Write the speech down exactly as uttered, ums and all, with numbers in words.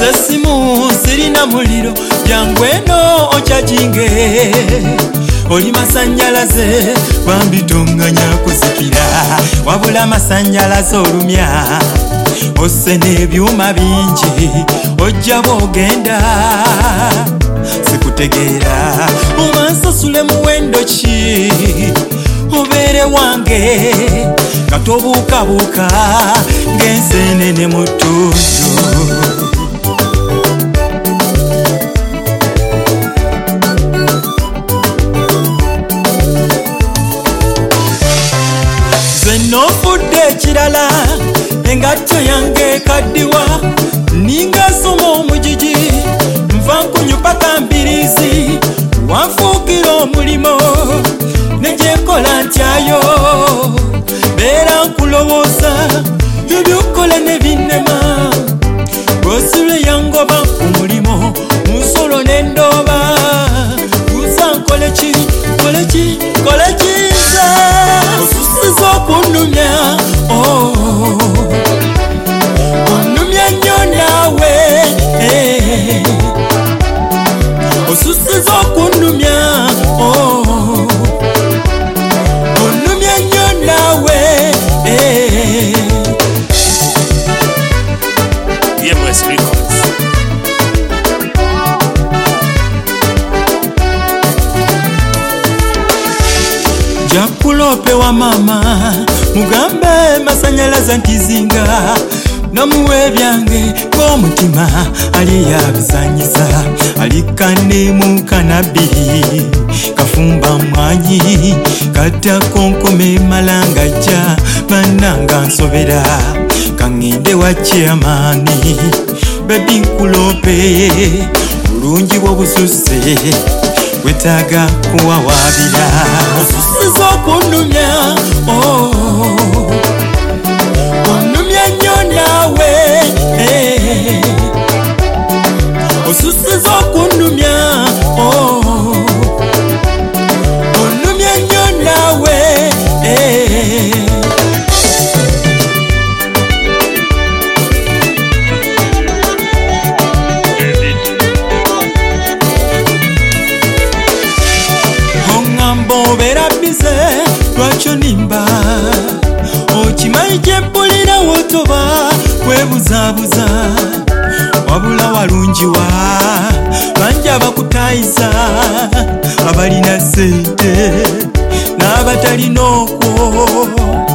esimu sirina muliro jangu eno okyajinge oli masanjalaze bambi tonganya kuzikira wabula masanjalaze olumya osse n'ebyuma bingi ojja bwogenda sikutegeera obansasule muwendo ki obeere wange katobuukabuuka ng'enseenene mu ttuntu nofudde ekirala engatto yange ekaddiwa ninga soma omujiji nva nkunyu paka mbirizi wanfuukira omulimo negyekola ntyayo beera nkulowooza ebyokola ne binnema bwosule yangoba ku mulimo munsolo n'endooba guza nkoleki koleki kolekiza osusiza okunumya onumya nnyo naawe osusiza okunumya onumya nnyo naawe D M S Records. Jakulope wa mama mugambe masanyalaza ntizinga namuwe byange k'omutima ali yabizanyisa alikane mu kanabiri kafumba mwanyi katakonkome malangajja mananga nsobera kangende wa chairmani bebi nkulope bulungi bw'obususe wetaaga kuwawabira osusiza okunumya onumya nnyo naawe osusiza okunumya onumya nnyo naawe obeera bize lwakyo nimba okimanyi gyempulira wotoba webuzaabuza wabula walungiwa bangi abakutayiza abalina sente n'abatalina okwo